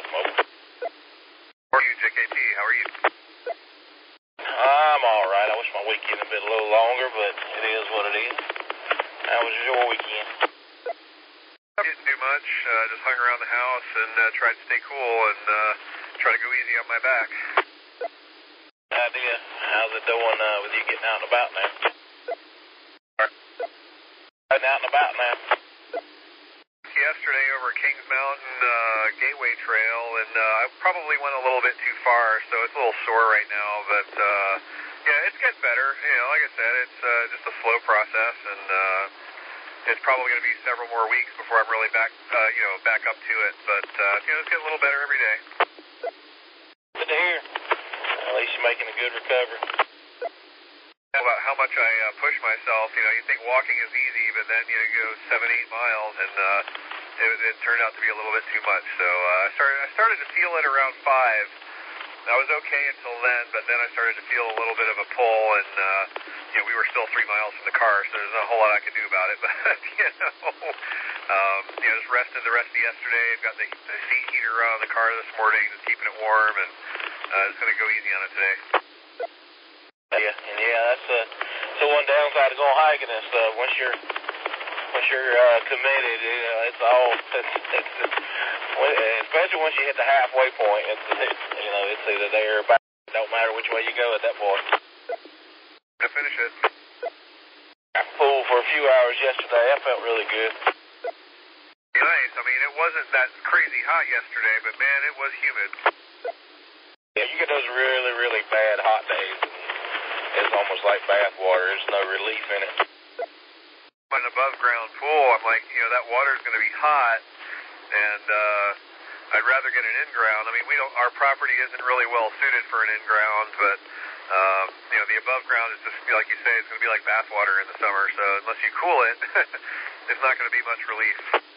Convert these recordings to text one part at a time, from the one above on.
Gas Mobile. How are you, JKT? How are you? I'm alright. I wish my weekend had been a little longer, but it is what it is. How was your weekend? Didn't do much. Just hung around the house and tried to stay cool and try to go easy on my back. Idea. How's it doing with you getting out and about now? Getting out and about now. Yesterday over Kings Mountain Gateway Trail, and I probably went a little bit too far, so it's a little sore right now, but yeah, it's getting better. You know, like I said, it's just a slow process, and it's probably going to be several more weeks before I'm really back up to it, but it's getting a little better every day. Good to hear. At least you're making a good recovery. About how much I push myself. You know, you think walking is easy, but then you go 7-8 miles, and it turned out to be a little bit too much. So I started to feel it around 5. I was okay until then, but then I started to feel a little bit of a pull, and we were still 3 miles from the car, so there's not a whole lot I could do about it. But just rested the rest of yesterday. I've got the seat heater on the car this morning, just keeping it warm, and just going to go easy on it today. Yeah, that's the one downside of going hiking and stuff. Once you're committed, it's especially once you hit the halfway point. It's either there or back. It don't matter which way you go at that point. To finish it. I pulled for a few hours yesterday. I felt really good. Nice. I mean, it wasn't that crazy hot yesterday, but man, it was humid. Yeah, you get those really, really bad hot days. It's almost like bath water. There's no relief in it. An above ground pool, I'm like, that water is going to be hot, and I'd rather get an in-ground. I mean, our property isn't really well suited for an in-ground, but the above ground is just, like you say, it's going to be like bath water in the summer, so unless you cool it, it's not going to be much relief.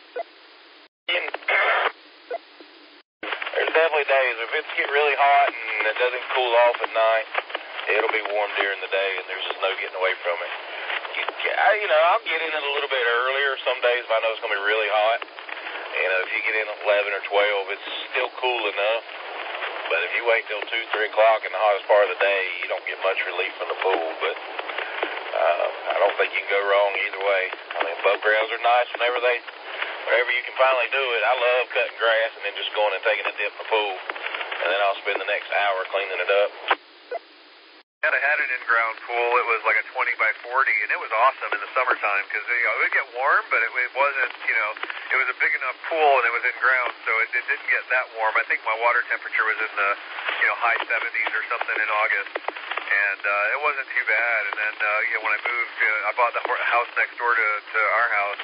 There's definitely days, if it's get really hot and it doesn't cool off at night, it'll be warm during the day, and there's just no getting away from it. I'll get in it a little bit earlier. Some days if I know it's going to be really hot. If you get in at 11 or 12, it's still cool enough. But if you wait till 2, 3 o'clock in the hottest part of the day, you don't get much relief from the pool. But I don't think you can go wrong either way. I mean, above grounds are nice whenever you can finally do it. I love cutting grass and then just going and taking a dip in the pool. And then I'll spend the next hour cleaning it up. I had an in-ground pool. It was like a 20 by 40, and it was awesome in the summertime because it would get warm, but it wasn't, it was a big enough pool and it was in-ground, so it didn't get that warm. I think my water temperature was in the high 70s or something in August, and it wasn't too bad. And then when I moved, I bought the house next door to our house.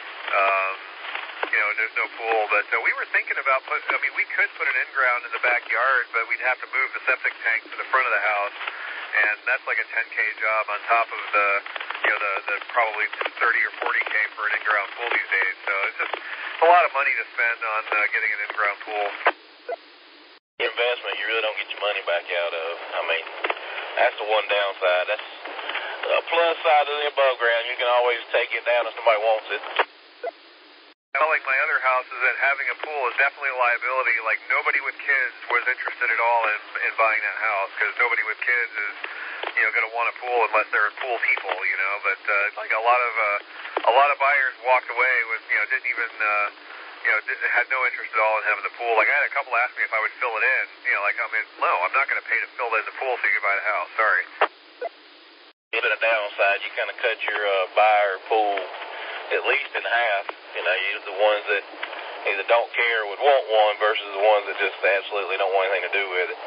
There's no pool, but we were thinking about we could put an in-ground in the backyard, but we'd have to move the septic tank to the front of the house. And that's like a 10K job on top of the probably 30 or 40K for an in-ground pool these days. So it's just a lot of money to spend on getting an in-ground pool. Investment you really don't get your money back out of. I mean, that's the one downside. That's the plus side of the above ground. You can always take it down if somebody wants it. Like my other house is that having a pool is definitely a liability. Like nobody with kids was interested at all in buying that house because nobody with kids is going to want a pool unless they're pool people. But like a lot of buyers walked away with didn't even had no interest at all in having the pool. Like I had a couple ask me if I would fill it in. No, I'm not going to pay to fill in the pool so you can buy the house. Sorry. A bit of downside, you kind of cut your buyer pool at least in half. You're the ones that either don't care or would want one versus the ones that just absolutely don't want anything to do with it.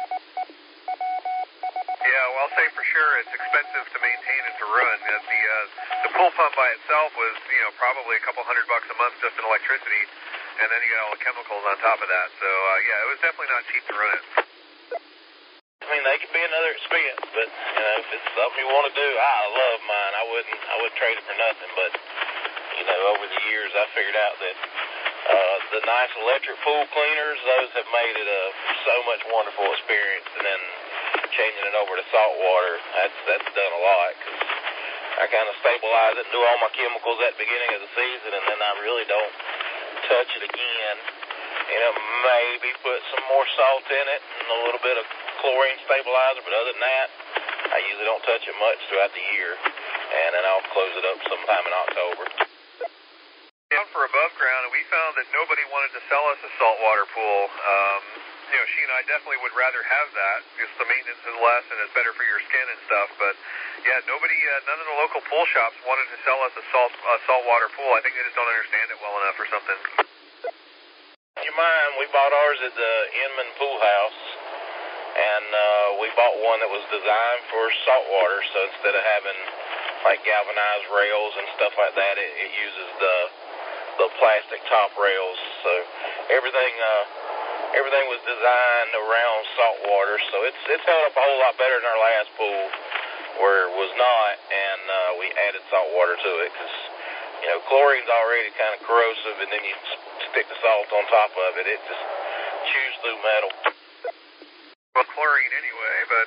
Yeah, well, I'll say for sure it's expensive to maintain and to run. The pool pump by itself was, probably a couple $100 a month just in electricity, and then you got all the chemicals on top of that. So, it was definitely not cheap to run it. I mean, they could be another expense, but, if it's something you want to do, I love mine. I wouldn't trade it for nothing, but over the years, I figured out that the nice electric pool cleaners, those have made it so much wonderful experience. And then changing it over to salt water, that's done a lot. Cause I kind of stabilize it and do all my chemicals at the beginning of the season, and then I really don't touch it again Maybe put some more salt in it and a little bit of chlorine stabilizer, but other than that, I usually don't touch it much throughout the year, and then I'll close it up sometime in October. Down for above ground, and we found that nobody wanted to sell us a saltwater pool. She and I definitely would rather have that because the maintenance is less and it's better for your skin and stuff. But yeah, none of the local pool shops wanted to sell us a saltwater pool. I think they just don't understand it well enough or something. You mind? We bought ours at the Inman Pool House, and we bought one that was designed for saltwater. So instead of having like galvanized rails and stuff like that, it uses the plastic top rails. So everything was designed around saltwater. So it's held up a whole lot better than our last pool, where it was not, and we added saltwater to it because chlorine's already kind of corrosive, and then you stick the salt on top of it, it just chews through metal. Well, chlorine anyway, but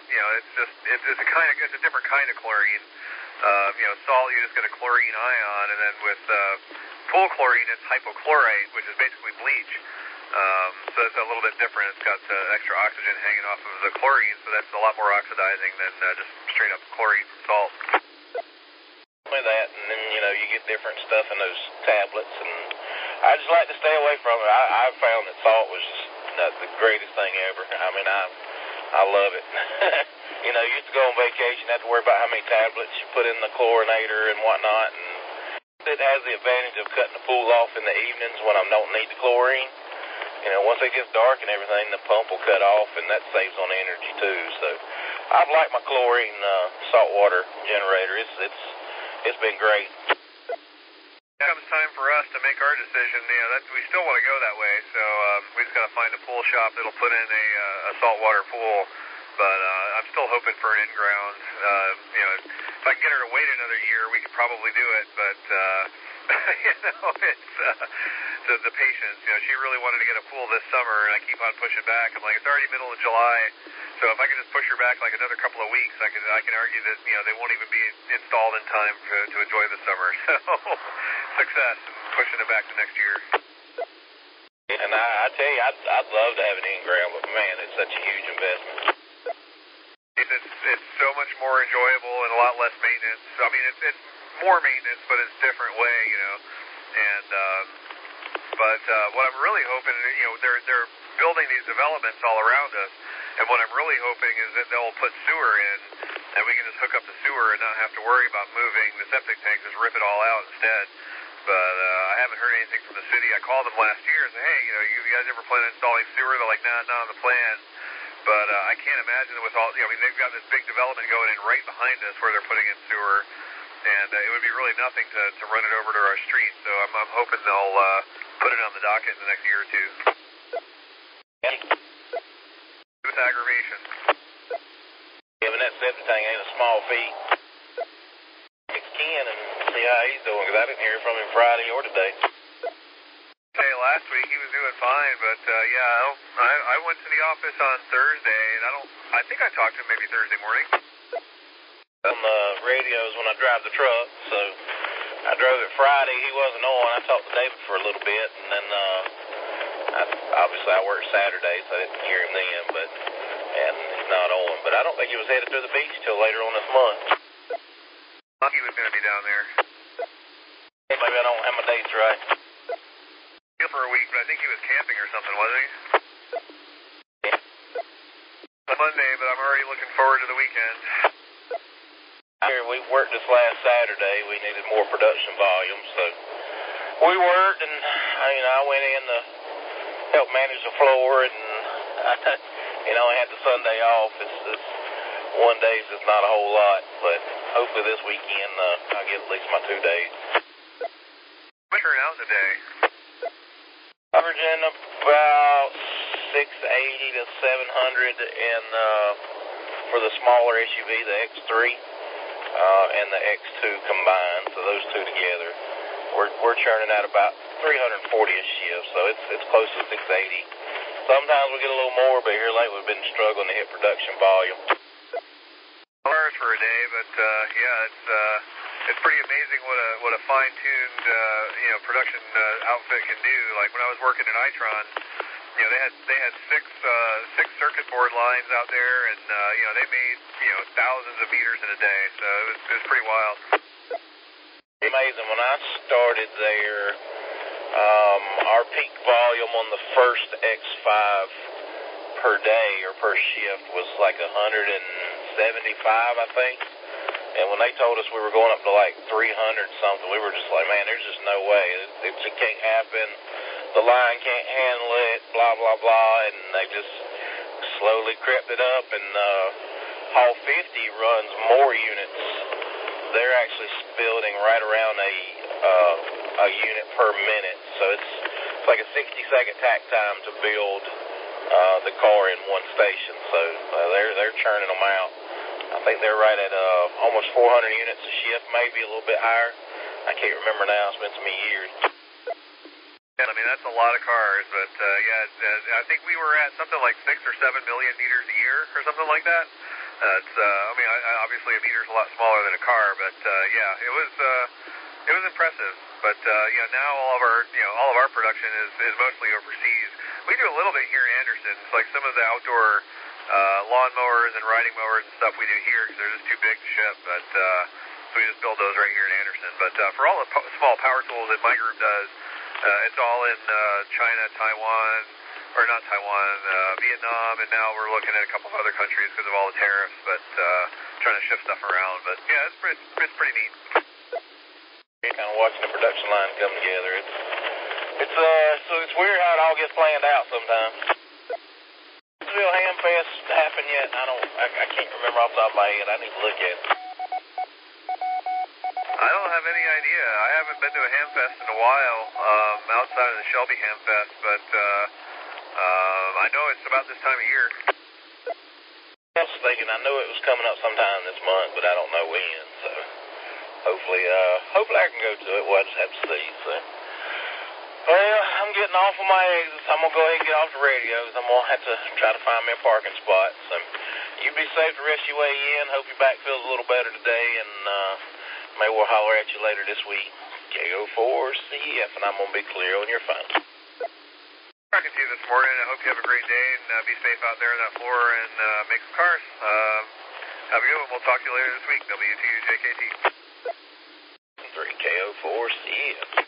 it's a different kind of chlorine. Salt, you just get a chlorine ion, and then with pool chlorine, it's hypochlorite, which is basically bleach. So it's a little bit different. It's got extra oxygen hanging off of the chlorine, so that's a lot more oxidizing than just straight up chlorine from salt. With that, and then you get different stuff in those tablets, and I just like to stay away from it. I found that salt was just the greatest thing ever. I mean, I love it. You used to go on vacation, have to worry about how many tablets you put in the chlorinator and whatnot, and it has the advantage of cutting the pool off in the evenings when I don't need the chlorine. Once it gets dark and everything, the pump will cut off, and that saves on energy too. So I've liked my chlorine saltwater generator. It's been great. It comes time for us to make our decision. We still want to go that way, so we just got to find a pool shop that'll put in a saltwater pool. But I'm still hoping for an in-ground. If I can get her to wait another year, we could probably do it. But it's the patience. She really wanted to get a pool this summer, and I keep on pushing back. I'm like, it's already middle of July, so if I can just push her back like another couple of weeks, I can argue that they won't even be installed in time to enjoy the summer. So success in pushing it back to next year. And I tell you, I'd love to have an in-ground, but man, it's such a huge investment. It's so much more enjoyable and a lot less maintenance. I mean, it's more maintenance, but it's a different way, And but what I'm really hoping, they're building these developments all around us, and what I'm really hoping is that they'll put sewer in, and we can just hook up the sewer and not have to worry about moving the septic tank, just rip it all out instead. But I haven't heard anything from the city. I called them last year and said, hey, you guys ever plan on installing sewer? They're like, nah, not on the plan. But I can't imagine with all, they've got this big development going in right behind us where they're putting in sewer, and it would be really nothing to run it over to our street. So I'm hoping they'll put it on the docket in the next year or two. With aggravation. Giving that septic tank ain't a small feat. It's Ken and see how he's doing, because I didn't hear from him Friday or today. Last week he was doing fine, but I went to the office on Thursday, and I think I talked to him maybe Thursday morning. On the radios when I drive the truck, so I drove it Friday. He wasn't on. I talked to David for a little bit, and then obviously I worked Saturday, so I didn't hear him then. And he's not on. But I don't think he was headed to the beach till later on this month. He was going to be down there. Maybe I don't have my dates right. For a week, but I think he was camping or something, wasn't he? Monday, but I'm already looking forward to the weekend. Here, we worked this last Saturday. We needed more production volume, so we worked, and I went in to help manage the floor, and I had the Sunday off. It's one day, so it's not a whole lot, but hopefully this weekend I'll get at least my 2 days. What turn out in a day? Averaging about 680 to 700, and for the smaller SUV, the X3 and the X2 combined, so those two together, we're churning out about 340 a shift, so it's close to 680. Sometimes we get a little more, but here lately we've been struggling to hit production volume. Hours for a day, but it's pretty amazing what a fine-tuned production outfit can do. Like when I was working at Itron, they had six circuit board lines out there, and they made thousands of meters in a day. So it was pretty wild. Amazing. When I started there, our peak volume on the first X5 per day or per shift was like 175, I think. And when they told us we were going up to like 300 something, we were just like, man, there's just no way. It just can't happen. The line can't handle it, blah, blah, blah. And they just slowly crept it up. And Hall 50 runs more units. They're actually building right around a unit per minute. So it's like a 60-second tack time to build the car in one station. So they're churning them out. I think they're right at almost 400 units a shift, maybe a little bit higher. I can't remember now. It's been so many years. Yeah, I mean, that's a lot of cars, but I think we were at something like 6 or 7 million meters a year or something like that. Obviously a meter's a lot smaller than a car, but it was impressive. But now all of our production is mostly overseas. We do a little bit here in Anderson. It's like some of the outdoor lawn mowers and riding mowers and stuff we do here because they're just too big to ship. But so we just build those right here in Anderson. But for all the small power tools that my group does, it's all in China, Taiwan, or not Taiwan, Vietnam, and now we're looking at a couple of other countries because of all the tariffs. But trying to shift stuff around. But yeah, it's pretty neat. Kind of watching the production line come together. It's weird how it all gets planned out sometimes. Will Hamfest happen yet? I can't remember off the top of my head. I need to look at it. I don't have any idea. I haven't been to a Hamfest in a while, outside of the Shelby Hamfest, but I know it's about this time of year. I was thinking, I know it was coming up sometime this month, but I don't know when, so hopefully I can go to it. We'll just have to see, so. Well, I'm getting off of my exits. I'm going to go ahead and get off the radios. I'm going to have to try to find me a parking spot. So you be safe the rest of your way in. Hope your back feels a little better today, and maybe we'll holler at you later this week. KO4CF, and I'm going to be clear on your phone. Talking to you this morning. I hope you have a great day, and be safe out there on that floor and make some cars. Have a good one. We'll talk to you later this week. W2JKT. 3KO4CF.